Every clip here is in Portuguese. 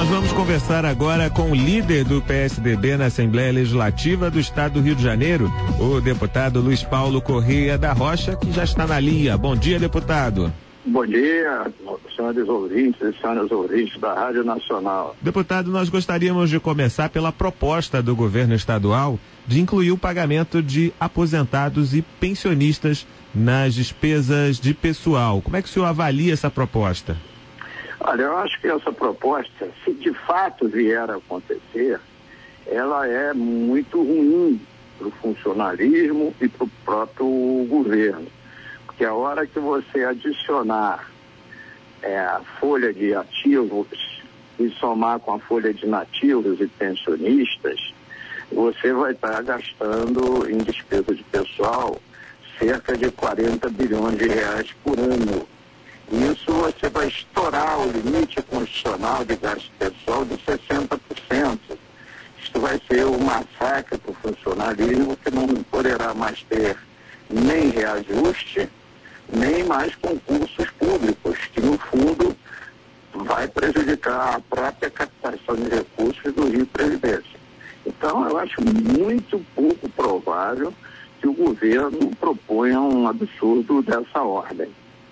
Nós vamos conversar agora com o líder do PSDB na Assembleia Legislativa do Estado do Rio de Janeiro, o deputado Luiz Paulo Correia da Rocha, que já está na linha. Bom dia, deputado. Bom dia, senhores ouvintes e senhoras ouvintes da Rádio Nacional. Deputado, nós gostaríamos de começar pela proposta do governo estadual de incluir o pagamento de aposentados e pensionistas nas despesas de pessoal. Como é que o senhor avalia essa proposta? Olha, eu acho que essa proposta, se de fato vier a acontecer, ela é muito ruim para o funcionalismo e para o próprio governo. Porque a hora que você adicionar a folha de ativos e somar com a folha de nativos e pensionistas, você vai estar gastando em despesa de pessoal cerca de 40 bilhões de reais por ano. Isso você vai estourar o limite constitucional de gasto pessoal de 60%. Isto vai ser um massacre para o funcionalismo que não poderá mais ter nem reajuste, nem mais concursos públicos, que no fundo vai prejudicar a própria captação de recursos do Rio Previdência. Então eu acho muito pouco provável que o governo proponha um absurdo dessa ordem.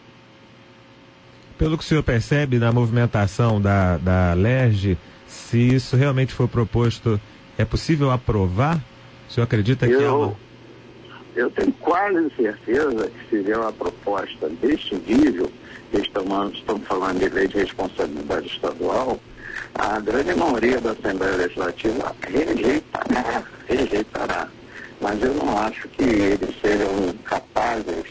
Pelo que o senhor percebe na movimentação da LERJ, se isso realmente for proposto, é possível aprovar? O senhor acredita que Eu tenho quase certeza que se vier uma proposta deste nível, que estamos falando de lei de responsabilidade estadual, a grande maioria da Assembleia Legislativa rejeitará. Mas eu não acho que eles sejam capazes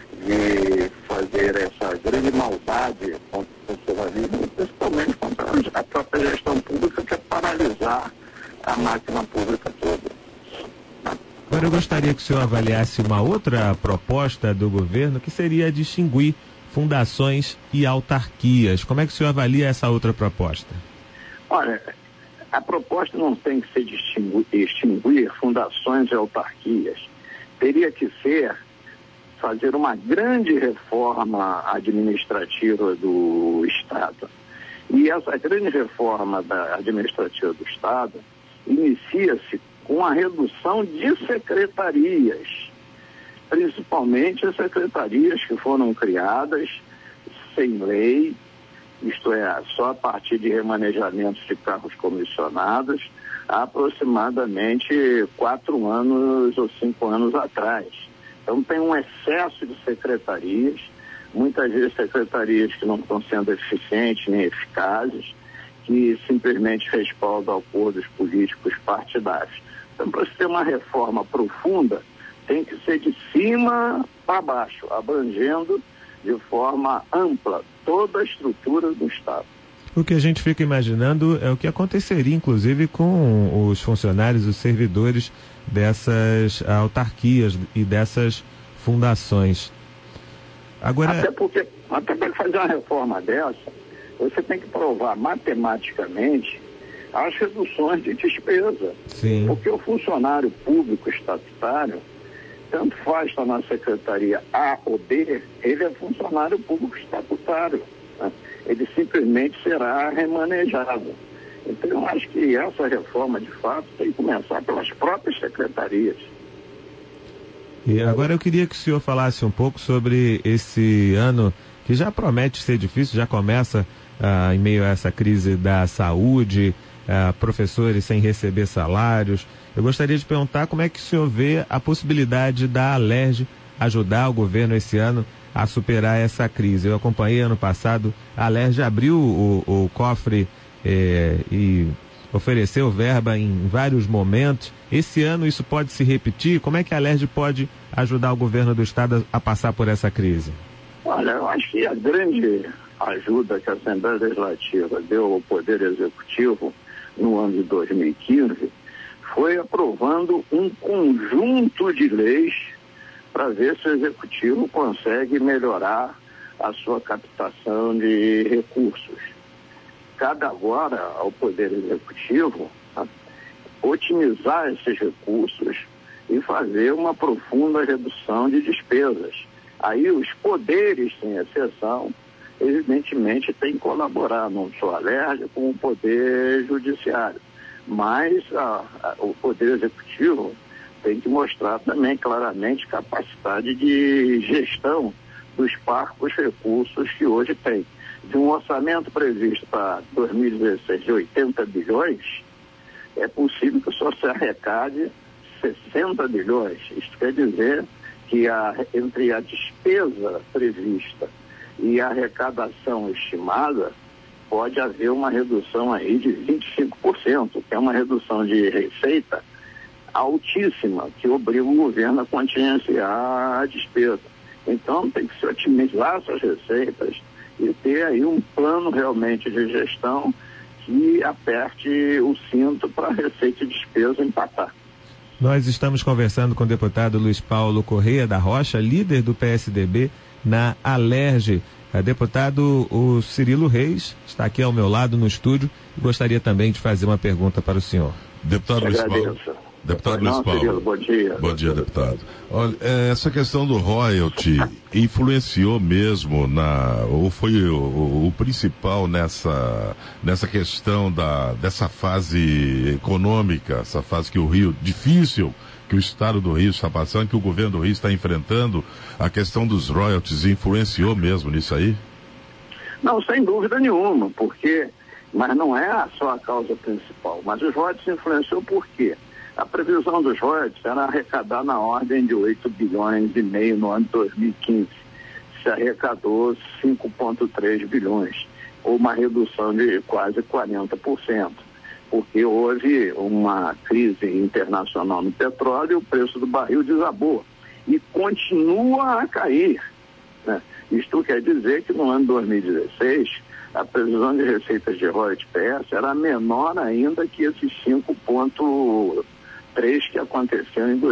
de fazer essa grande maldade contra o funcionalismo, principalmente contra a própria gestão pública, que é paralisar a máquina pública toda. Agora eu gostaria que o senhor avaliasse uma outra proposta do governo, que seria distinguir fundações e autarquias. Como é que o senhor avalia essa outra proposta? Olha, a proposta não tem que ser extinguir fundações e autarquias. Teria que ser fazer uma grande reforma administrativa do Estado. E essa grande reforma administrativa do Estado inicia-se com a redução de secretarias, principalmente as secretarias que foram criadas sem lei, isto é, só a partir de remanejamentos de cargos comissionados, há aproximadamente 4 anos ou 5 anos atrás. Então tem um excesso de secretarias, muitas vezes secretarias que não estão sendo eficientes nem eficazes, que simplesmente respaldam acordos políticos partidários. Então, para se ter uma reforma profunda, tem que ser de cima para baixo, abrangendo de forma ampla toda a estrutura do Estado. O que a gente fica imaginando é o que aconteceria, inclusive, com os funcionários, os servidores dessas autarquias e dessas fundações. Agora... Até para fazer uma reforma dessa, você tem que provar matematicamente as reduções de despesa. Sim. Porque o funcionário público estatutário, tanto faz estar na secretaria A ou B, ele é funcionário público estatutário, né? Ele simplesmente será remanejado. Então eu acho que essa reforma, de fato, tem que começar pelas próprias secretarias. E agora eu queria que o senhor falasse um pouco sobre esse ano, que já promete ser difícil, já começa em meio a essa crise da saúde, professores sem receber salários. Eu gostaria de perguntar como é que o senhor vê a possibilidade da LERJ ajudar o governo esse ano a superar essa crise. Eu acompanhei ano passado, a LERJ abriu o cofre e ofereceu verba em vários momentos. Esse ano isso pode se repetir? Como é que a LERJ pode ajudar o governo do Estado a passar por essa crise? Olha, eu acho que a grande ajuda que a Assembleia Legislativa deu ao Poder Executivo no ano de 2015 foi aprovando um conjunto de leis para ver se o Executivo consegue melhorar a sua captação de recursos. Cabe agora ao Poder Executivo otimizar esses recursos e fazer uma profunda redução de despesas. Aí os poderes, sem exceção, evidentemente tem que colaborar, não só a Alerj, com o Poder Judiciário. Mas o Poder Executivo tem que mostrar também claramente capacidade de gestão dos parcos recursos que hoje tem. De um orçamento previsto para 2016 de 80 bilhões, é possível que só se arrecade 60 bilhões. Isso quer dizer que entre a despesa prevista e a arrecadação estimada, pode haver uma redução aí de 25%, que é uma redução de receita altíssima, que obriga o governo a contingenciar a despesa. Então tem que se otimizar essas receitas e ter aí um plano realmente de gestão que aperte o cinto para a receita e despesa empatar. Nós estamos conversando com o deputado Luiz Paulo Correia da Rocha, líder do PSDB na Alerj. Deputado, o Cirilo Reis está aqui ao meu lado no estúdio e gostaria também de fazer uma pergunta para o senhor. Deputado Luiz Paulo. Deputado Luiz Paulo. Cirilo, bom dia. Bom dia, deputado. Olha, essa questão do royalty influenciou mesmo ou foi o principal nessa questão dessa fase econômica, essa fase que o Rio, difícil, que o estado do Rio está passando, que o governo do Rio está enfrentando, a questão dos royalties influenciou mesmo nisso aí? Não, sem dúvida nenhuma, mas não é só a causa principal, mas os royalties influenciou por quê? A previsão dos royalties era arrecadar na ordem de 8 bilhões e meio no ano de 2015. Se arrecadou 5,3 bilhões, ou uma redução de quase 40%, porque houve uma crise internacional no petróleo e o preço do barril desabou e continua a cair, né? Isto quer dizer que no ano de 2016 a previsão de receitas de royalties PS era menor ainda que esses 5,3 que aconteceu em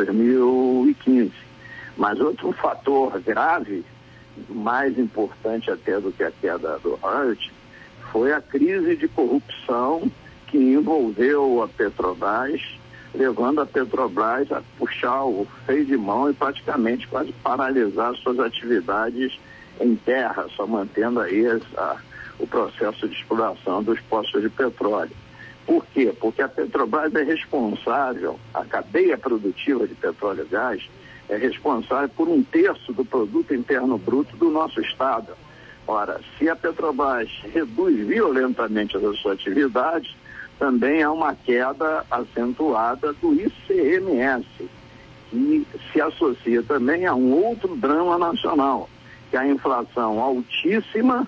2015. Mas outro fator grave, mais importante até do que a queda do royalties, foi a crise de corrupção que envolveu a Petrobras, levando a Petrobras a puxar o freio de mão e praticamente quase paralisar suas atividades em terra, só mantendo aí o processo de exploração dos poços de petróleo. Por quê? Porque a Petrobras é responsável, a cadeia produtiva de petróleo e gás é responsável por 1/3 do produto interno bruto do nosso estado. Ora, se a Petrobras reduz violentamente as suas atividades, também há uma queda acentuada do ICMS, que se associa também a um outro drama nacional, que é a inflação altíssima,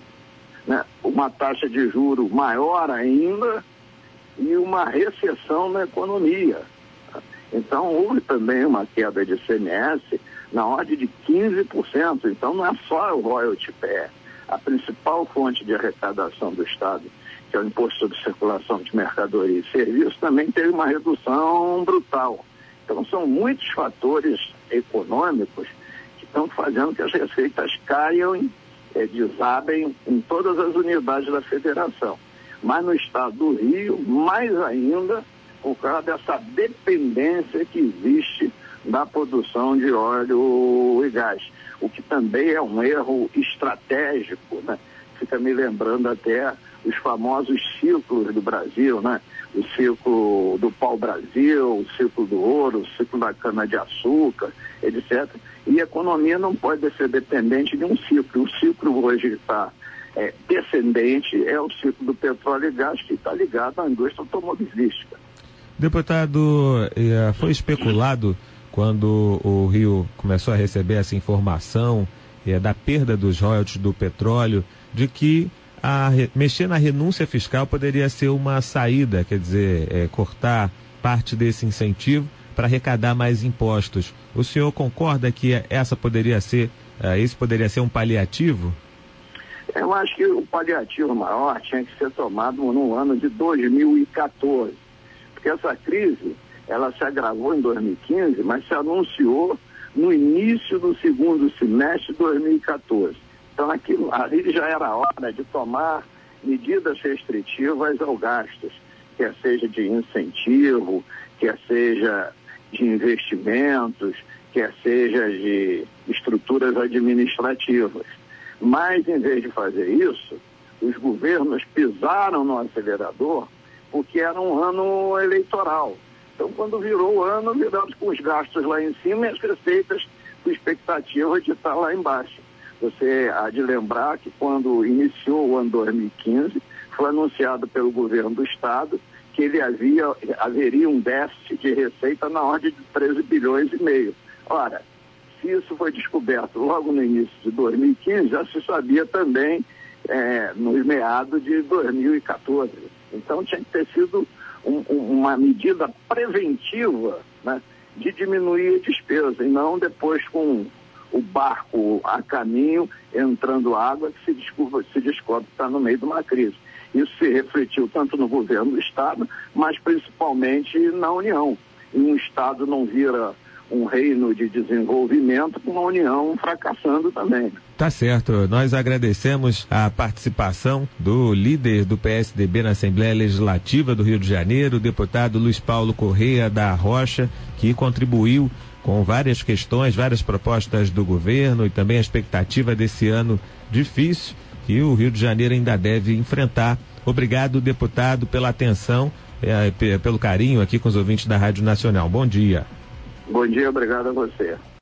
né, uma taxa de juros maior ainda e uma recessão na economia. Então, houve também uma queda de ICMS na ordem de 15%. Então, não é só o royalty PE. A principal fonte de arrecadação do Estado, que é o Imposto sobre Circulação de Mercadoria e Serviços, também teve uma redução brutal. Então, são muitos fatores econômicos que estão fazendo que as receitas caiam, desabem em todas as unidades da federação. Mas no estado do Rio, mais ainda, por causa dessa dependência que existe da produção de óleo e gás. O que também é um erro estratégico, né? Fica me lembrando até os famosos ciclos do Brasil, né? O ciclo do pau-brasil, o ciclo do ouro, o ciclo da cana-de-açúcar, etc. E a economia não pode ser dependente de um ciclo. O ciclo hoje está descendente, é o ciclo do petróleo e gás, que está ligado à indústria automobilística. Deputado, foi especulado quando o Rio começou a receber essa informação da perda dos royalties do petróleo, de que mexer na renúncia fiscal poderia ser uma saída, quer dizer, cortar parte desse incentivo para arrecadar mais impostos. O senhor concorda que esse poderia ser um paliativo? Eu acho que o paliativo maior tinha que ser tomado no ano de 2014, porque essa crise, ela se agravou em 2015, mas se anunciou no início do segundo semestre de 2014. Então, ali já era hora de tomar medidas restritivas ao gastos, quer seja de incentivo, quer seja de investimentos, quer seja de estruturas administrativas. Mas, em vez de fazer isso, os governos pisaram no acelerador porque era um ano eleitoral. Então, quando virou o ano, viramos com os gastos lá em cima e as receitas com expectativa de estar lá embaixo. Você há de lembrar que quando iniciou o ano 2015, foi anunciado pelo governo do Estado que ele haveria um déficit de receita na ordem de 13 bilhões e meio. Ora, se isso foi descoberto logo no início de 2015, já se sabia também nos meados de 2014. Então tinha que ter sido uma medida preventiva, né, de diminuir a despesa, e não depois com o barco a caminho, entrando água, que se descobre que está no meio de uma crise. Isso se refletiu tanto no governo do Estado, mas principalmente na União. E um Estado não vira um reino de desenvolvimento com uma União fracassando também. Tá certo. Nós agradecemos a participação do líder do PSDB na Assembleia Legislativa do Rio de Janeiro, o deputado Luiz Paulo Correia da Rocha, que contribuiu com várias questões, várias propostas do governo e também a expectativa desse ano difícil que o Rio de Janeiro ainda deve enfrentar. Obrigado, deputado, pela atenção, pelo carinho aqui com os ouvintes da Rádio Nacional. Bom dia. Bom dia, obrigado a você.